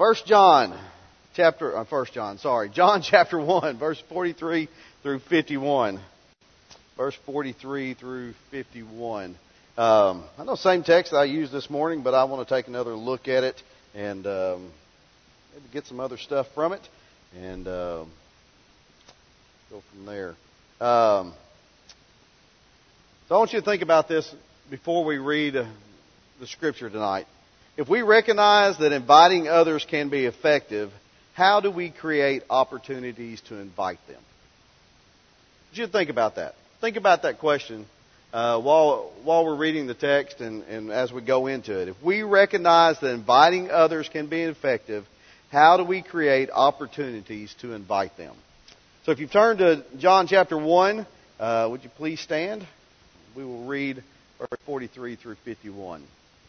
John chapter 1, verse 43 through 51. Verse 43 through 51. I know same text that I used this morning, but I want to take another look at it and maybe get some other stuff from it and go from there. So I want you to think about this before we read the scripture tonight. If we recognize that inviting others can be effective, how do we create opportunities to invite them? I want you to think about that. Think about that question while we're reading the text and as we go into it. If we recognize that inviting others can be effective, how do we create opportunities to invite them? So if you turn to John chapter 1, would you please stand? We will read verse 43 through 51.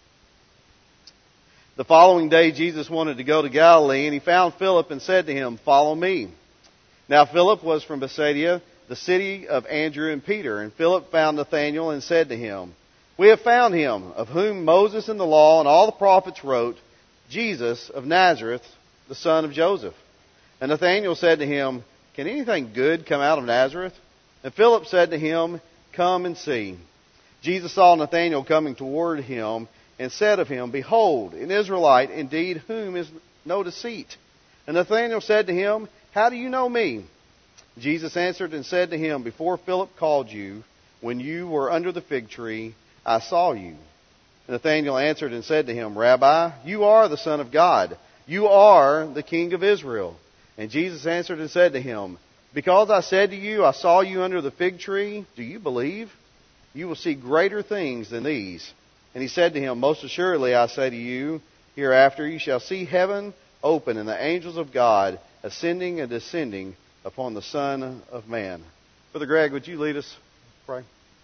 The following day, Jesus wanted to go to Galilee, and he found Philip and said to him, "Follow me." Now Philip was from Bethsaida, the city of Andrew and Peter. And Philip found Nathanael and said to him, "We have found him, of whom Moses in the law and all the prophets wrote, Jesus of Nazareth, the son of Joseph." And Nathanael said to him, "Can anything good come out of Nazareth?" And Philip said to him, "Come and see." Jesus saw Nathanael coming toward him, and said of him, "Behold, an Israelite indeed, whom is no deceit." And Nathanael said to him, "How do you know me?" Jesus answered and said to him, "Before Philip called you, when you were under the fig tree, I saw you." And Nathanael answered and said to him, "Rabbi, you are the Son of God. You are the King of Israel." And Jesus answered and said to him, "Because I said to you, I saw you under the fig tree, do you believe? You will see greater things than these." And he said to him, "Most assuredly I say to you, hereafter you shall see heaven open and the angels of God ascending and descending upon the Son of Man." Brother Greg, would you lead us? Pray.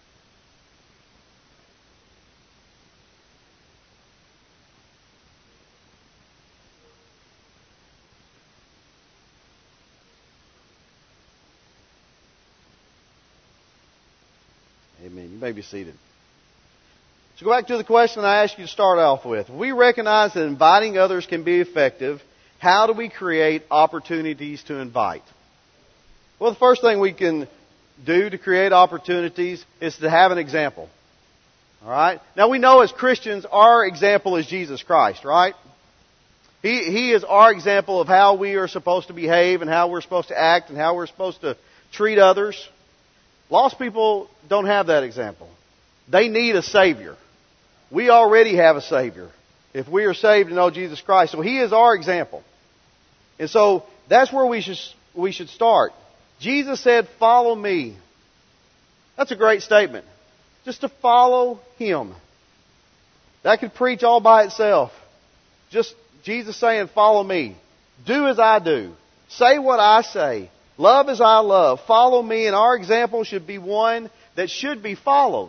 Amen. You may be seated. So go back to the question I asked you to start off with. If we recognize that inviting others can be effective, how do we create opportunities to invite? Well, the first thing we can do to create opportunities is to have an example. All right? Now we know as Christians our example is Jesus Christ, right? He is our example of how we are supposed to behave and how we're supposed to act and how we're supposed to treat others. Lost people don't have that example. They need a Savior. We already have a Savior if we are saved and know Jesus Christ. So He is our example. And so that's where we should start. Jesus said, "Follow me." That's a great statement. Just to follow Him. That could preach all by itself. Just Jesus saying, "Follow me." Do as I do. Say what I say. Love as I love. Follow me. And our example should be one that should be followed.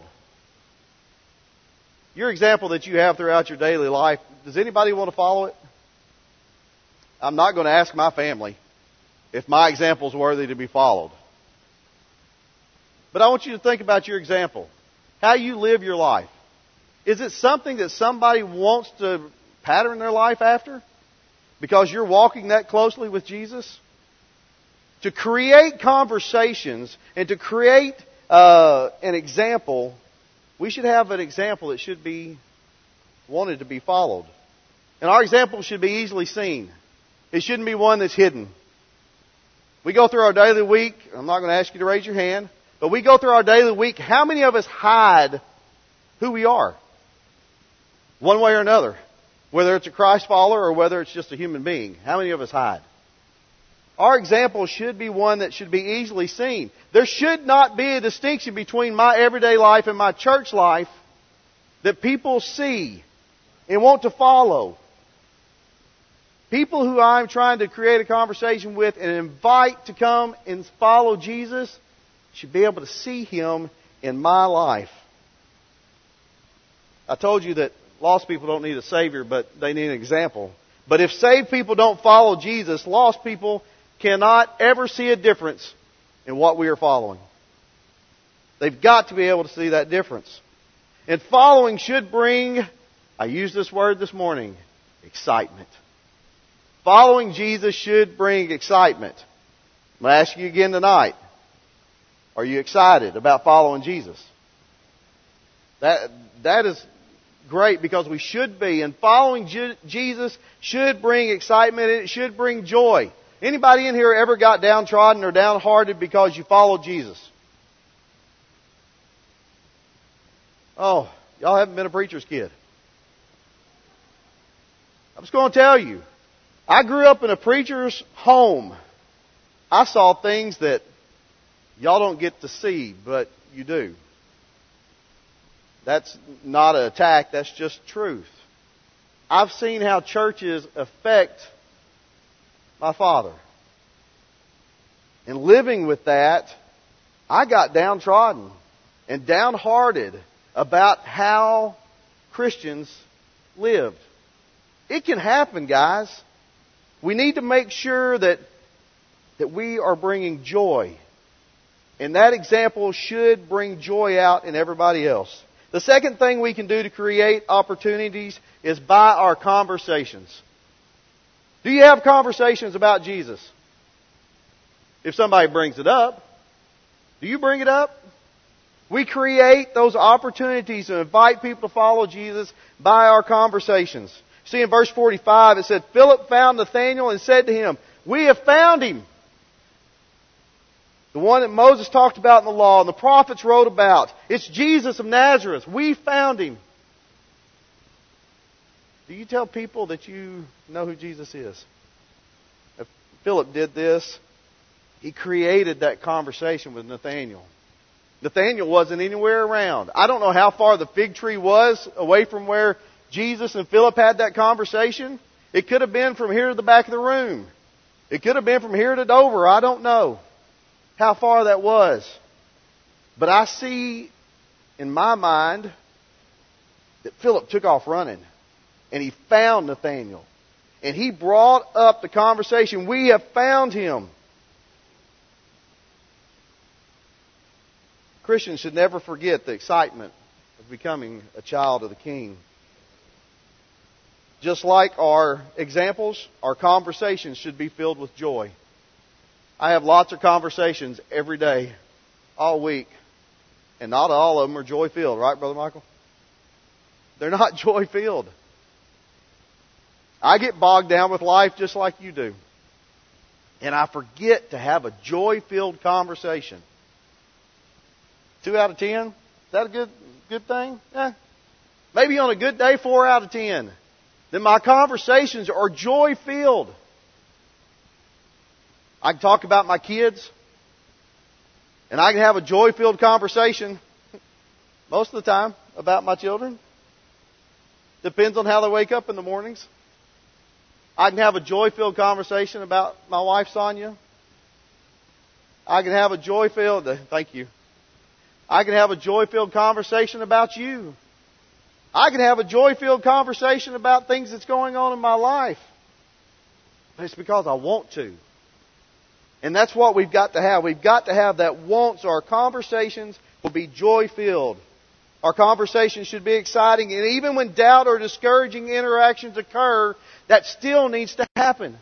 Your example that you have throughout your daily life, does anybody want to follow it? I'm not going to ask my family if my example is worthy to be followed. But I want you to think about your example. How you live your life. Is it something that somebody wants to pattern their life after? Because you're walking that closely with Jesus? To create conversations and to create an example, we should have an example that should be wanted to be followed. And our example should be easily seen. It shouldn't be one that's hidden. We go through our daily week. I'm not going to ask you to raise your hand. But we go through our daily week. How many of us hide who we are? One way or another. Whether it's a Christ follower or whether it's just a human being. How many of us hide? Our example should be one that should be easily seen. There should not be a distinction between my everyday life and my church life that people see and want to follow. People who I'm trying to create a conversation with and invite to come and follow Jesus should be able to see Him in my life. I told you that lost people don't need a Savior, but they need an example. But if saved people don't follow Jesus, lost people cannot ever see a difference in what we are following. They've got to be able to see that difference. And following should bring, I used this word this morning, excitement. Following Jesus should bring excitement. I'm going to ask you again tonight. Are you excited about following Jesus? That is great because we should be. And following Jesus should bring excitement. It should bring joy. Anybody in here ever got downtrodden or downhearted because you followed Jesus? Oh, y'all haven't been a preacher's kid. I'm just going to tell you. I grew up in a preacher's home. I saw things that y'all don't get to see, but you do. That's not an attack, that's just truth. I've seen how churches affect my father. And living with that, I got downtrodden and downhearted about how Christians lived. It can happen, guys. We need to make sure that we are bringing joy. And that example should bring joy out in everybody else. The second thing we can do to create opportunities is by our conversations. Do you have conversations about Jesus? If somebody brings it up, do you bring it up? We create those opportunities to invite people to follow Jesus by our conversations. See, in verse 45, it said, Philip found Nathanael and said to him, "We have found him." The one that Moses talked about in the law and the prophets wrote about. It's Jesus of Nazareth. We found him. Do you tell people that you know who Jesus is? If Philip did this, he created that conversation with Nathanael. Nathanael wasn't anywhere around. I don't know how far the fig tree was away from where Jesus and Philip had that conversation. It could have been from here to the back of the room. It could have been from here to Dover. I don't know how far that was. But I see in my mind that Philip took off running. And he found Nathanael. And he brought up the conversation. We have found him. Christians should never forget the excitement of becoming a child of the King. Just like our examples, our conversations should be filled with joy. I have lots of conversations every day, all week. And not all of them are joy-filled, right, Brother Michael? They're not joy-filled. I get bogged down with life just like you do. And I forget to have a joy-filled conversation. 2 out of 10? Is that a good thing? Yeah. Maybe on a good day, 4 out of 10. Then my conversations are joy-filled. I can talk about my kids. And I can have a joy-filled conversation most of the time about my children. Depends on how they wake up in the mornings. I can have a joy-filled conversation about my wife, Sonia. I can have a joy-filled... Thank you. I can have a joy-filled conversation about you. I can have a joy-filled conversation about things that's going on in my life. But it's because I want to. And that's what we've got to have. We've got to have that want, so our conversations will be joy-filled. Our conversations should be exciting. And even when doubt or discouraging interactions occur, that still needs to happen.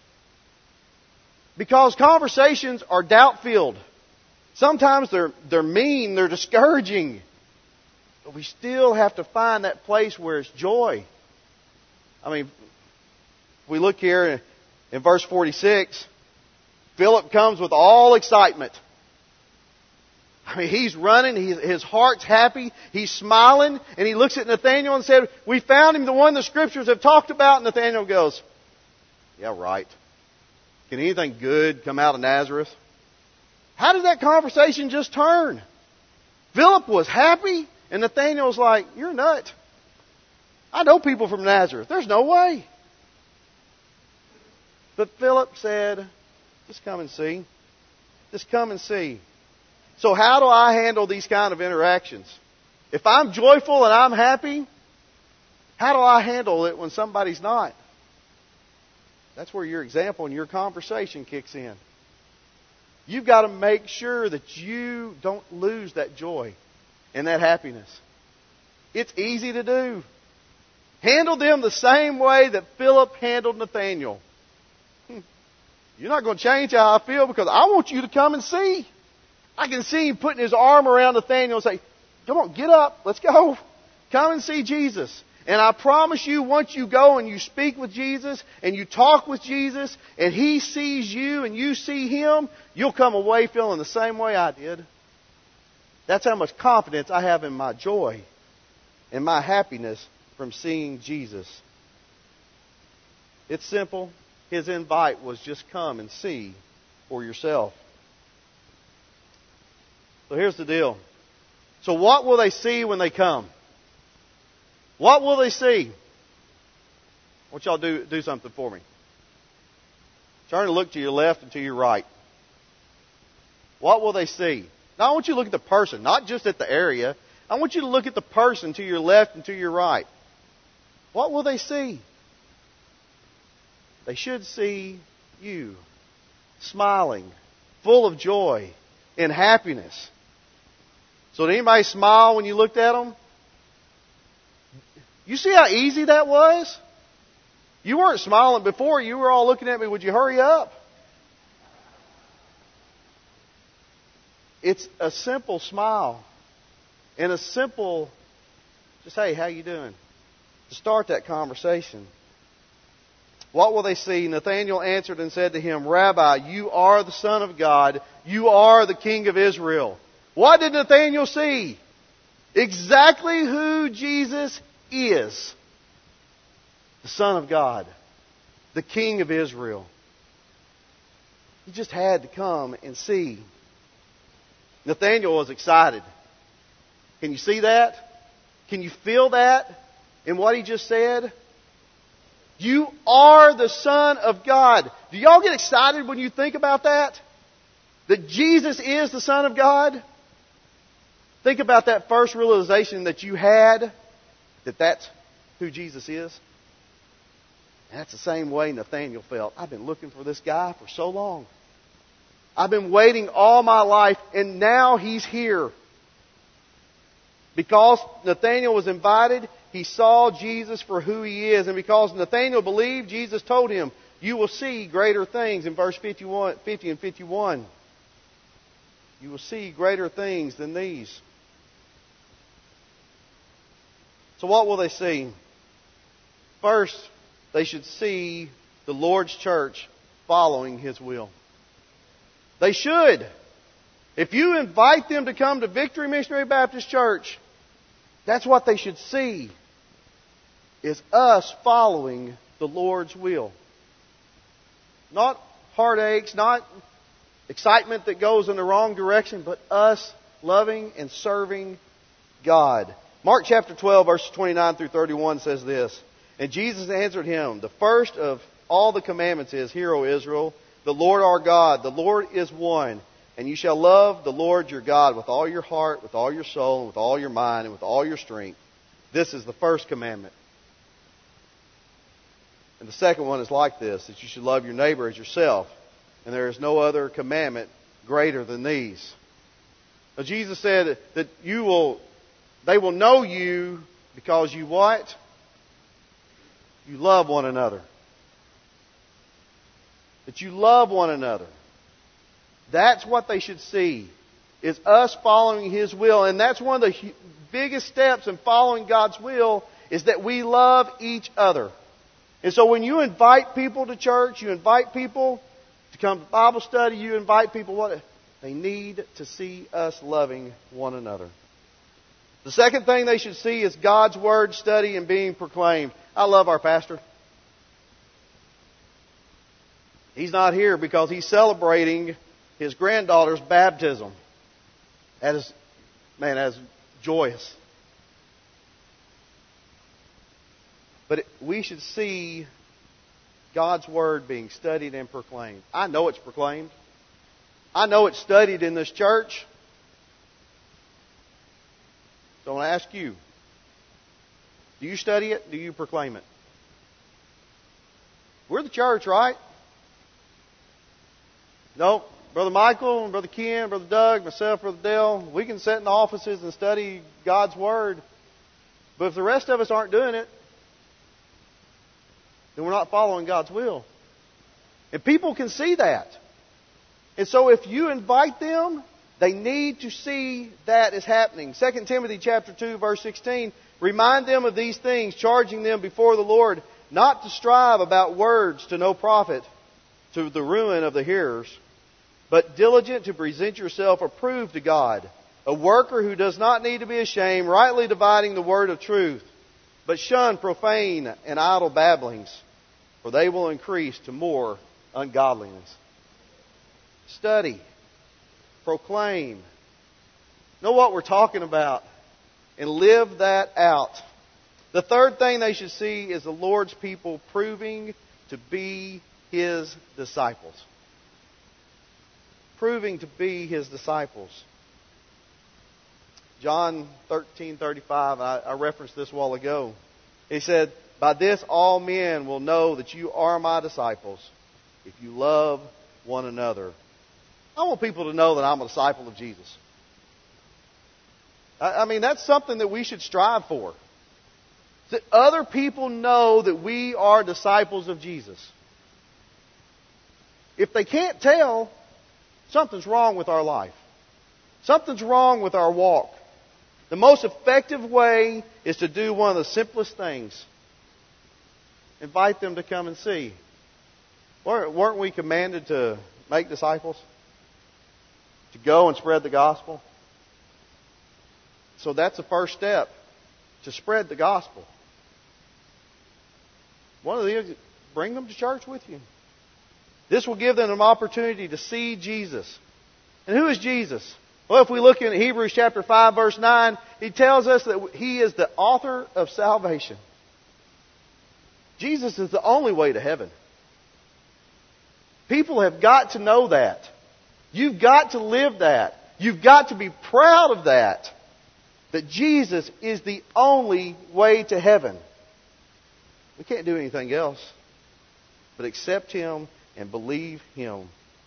Because conversations are doubt-filled. Sometimes they're mean, they're discouraging. But we still have to find that place where it's joy. I mean, if we look here in verse 46, Philip comes with all excitement. I mean, he's running, his heart's happy, he's smiling, and he looks at Nathanael and said, "We found him, the one the Scriptures have talked about." And Nathanael goes, "Yeah, right. Can anything good come out of Nazareth?" How did that conversation just turn? Philip was happy, and Nathanael was like, "You're a nut. I know people from Nazareth. There's no way." But Philip said, "Just come and see. Just come and see." So how do I handle these kind of interactions? If I'm joyful and I'm happy, how do I handle it when somebody's not? That's where your example and your conversation kicks in. You've got to make sure that you don't lose that joy and that happiness. It's easy to do. Handle them the same way that Philip handled Nathanael. You're not going to change how I feel because I want you to come and see. I can see him putting his arm around Nathanael and say, come on, get up, let's go. Come and see Jesus. And I promise you, once you go and you speak with Jesus and you talk with Jesus and He sees you and you see Him, you'll come away feeling the same way I did. That's how much confidence I have in my joy and my happiness from seeing Jesus. It's simple. His invite was just come and see for yourself. So here's the deal. So what will they see when they come? What will they see? I want y'all to do something for me. Turn and look to your left and to your right. What will they see? Now I want you to look at the person, not just at the area. I want you to look at the person to your left and to your right. What will they see? They should see you smiling, full of joy and happiness. So did anybody smile when you looked at them? You see how easy that was? You weren't smiling before. You were all looking at me, would you hurry up? It's a simple smile. And a simple, just, hey, how you doing? To start that conversation. What will they see? Nathanael answered and said to him, Rabbi, you are the Son of God. You are the King of Israel. What did Nathanael see? Exactly who Jesus is. The Son of God. The King of Israel. He just had to come and see. Nathanael was excited. Can you see that? Can you feel that in what he just said? You are the Son of God. Do y'all get excited when you think about that? That Jesus is the Son of God? Think about that first realization that you had, that that's who Jesus is. And that's the same way Nathanael felt. I've been looking for this guy for so long. I've been waiting all my life, and now he's here. Because Nathanael was invited, he saw Jesus for who He is. And because Nathanael believed, Jesus told him, you will see greater things in verse 50 and 51. You will see greater things than these. So what will they see? First, they should see the Lord's church following His will. They should. If you invite them to come to Victory Missionary Baptist Church, that's what they should see, is us following the Lord's will. Not heartaches, not excitement that goes in the wrong direction, but us loving and serving God. Mark chapter 12, verses 29 through 31 says this, And Jesus answered him, The first of all the commandments is, Hear, O Israel, the Lord our God, the Lord is one. And you shall love the Lord your God with all your heart, with all your soul, and with all your mind, and with all your strength. This is the first commandment. And the second one is like this, that you should love your neighbor as yourself. And there is no other commandment greater than these. Now Jesus said that they will know you because you what? You love one another. That you love one another. That's what they should see, is us following His will. And that's one of the biggest steps in following God's will, is that we love each other. And so when you invite people to church, you invite people to come to Bible study, you invite people, they need to see us loving one another. The second thing they should see is God's Word study and being proclaimed. I love our pastor. He's not here because he's celebrating his granddaughter's baptism. That is joyous. But we should see God's Word being studied and proclaimed. I know it's proclaimed. I know it's studied in this church. So I want to ask you, do you study it? Do you proclaim it? We're the church, right? No, Brother Michael, Brother Ken, Brother Doug, myself, Brother Dale, we can sit in the offices and study God's Word. But if the rest of us aren't doing it, then we're not following God's will. And people can see that. And so if you invite them, they need to see that is happening. 2 Timothy chapter 2, verse 16, remind them of these things, charging them before the Lord not to strive about words to no profit, to the ruin of the hearers, but diligent to present yourself approved to God, a worker who does not need to be ashamed, rightly dividing the word of truth. But shun profane and idle babblings, for they will increase to more ungodliness. Study. Proclaim. Know what we're talking about and live that out. The third thing they should see is the Lord's people proving to be His disciples. Proving to be His disciples. John 13:35, I referenced this a while ago. He said, "By this all men will know that you are my disciples, if you love one another." I want people to know that I'm a disciple of Jesus. I mean, that's something that we should strive for. That other people know that we are disciples of Jesus. If they can't tell, something's wrong with our life. Something's wrong with our walk. The most effective way is to do one of the simplest things. Invite them to come and see. Weren't we commanded to make disciples? To go and spread the gospel? So that's the first step, to spread the gospel. One of the bring them to church with you. This will give them an opportunity to see Jesus. And who is Jesus? Well, if we look in Hebrews chapter 5, verse 9, he tells us that He is the author of salvation. Jesus is the only way to heaven. People have got to know that. You've got to live that. You've got to be proud of that. That Jesus is the only way to heaven. We can't do anything else but accept Him and believe Him.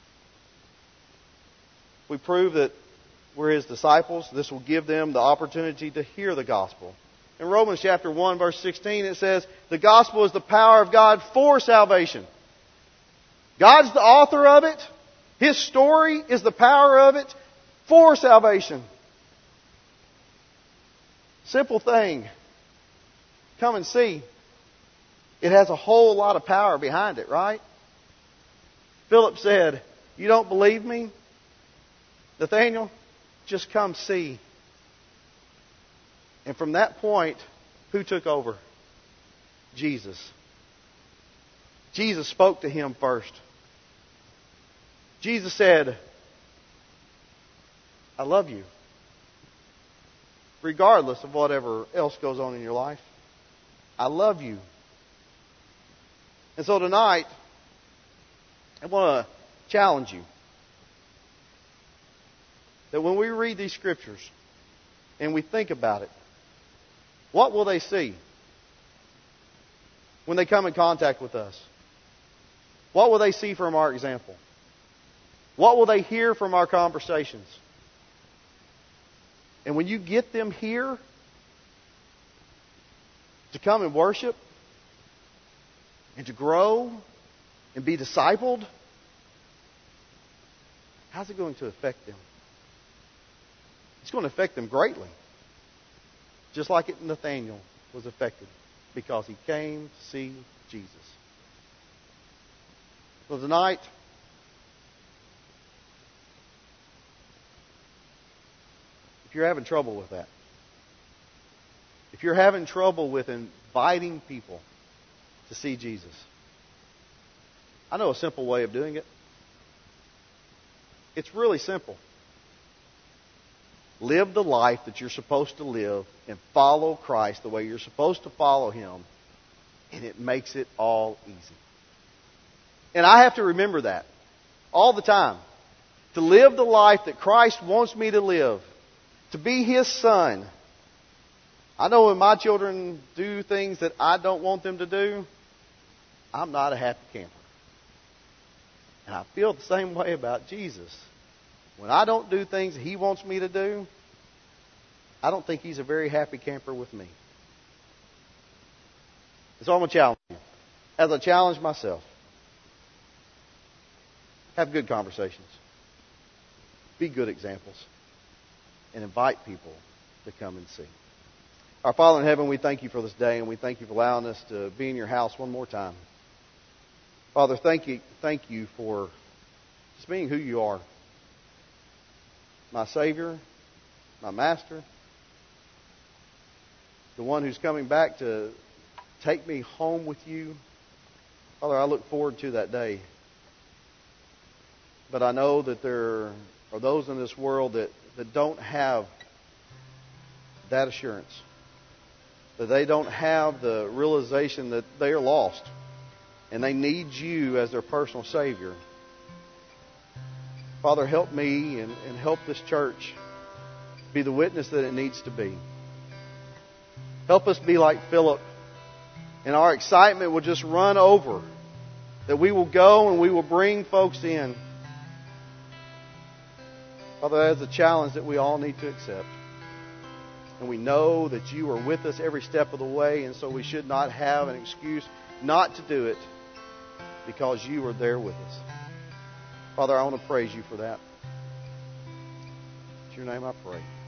We prove that we're His disciples. This will give them the opportunity to hear the gospel. In Romans chapter 1, verse 16, it says, the gospel is the power of God for salvation. God's the author of it. His story is the power of it for salvation. Simple thing. Come and see. It has a whole lot of power behind it, right? Philip said, "You don't believe me? Nathanael, just come see." And from that point, who took over? Jesus. Jesus spoke to him first. Jesus said, "I love you." Regardless of whatever else goes on in your life, I love you. And so tonight, I want to challenge you that when we read these scriptures and we think about it, what will they see when they come in contact with us? What will they see from our example? What will they hear from our conversations? And when you get them here to come and worship and to grow and be discipled, how's it going to affect them? It's going to affect them greatly. Just like Nathanael was affected because he came to see Jesus. So tonight, if you're having trouble with that, if you're having trouble with inviting people to see Jesus, I know a simple way of doing it. It's really simple. Live the life that you're supposed to live and follow Christ the way you're supposed to follow Him, and it makes it all easy. And I have to remember that all the time. To live the life that Christ wants me to live, to be His son. I know when my children do things that I don't want them to do, I'm not a happy camper. And I feel the same way about Jesus. When I don't do things that He wants me to do, I don't think He's a very happy camper with me. So I'm going to challenge you, as I challenge myself. Have good conversations. Be good examples. And invite people to come and see. Our Father in heaven, we thank you for this day, and we thank you for allowing us to be in your house one more time. Father, thank you for just being who you are. My Savior, my Master, the one who's coming back to take me home with you. Father, I look forward to that day. But I know that there are those in this world that don't have that assurance. That they don't have the realization that they are lost. And they need you as their personal Savior. Father, help me and help this church be the witness that it needs to be. Help us be like Philip. And our excitement will just run over. That we will go and we will bring folks in. Father, that is a challenge that we all need to accept. And we know that you are with us every step of the way, and so we should not have an excuse not to do it because you are there with us. Father, I want to praise you for that. In your name I pray.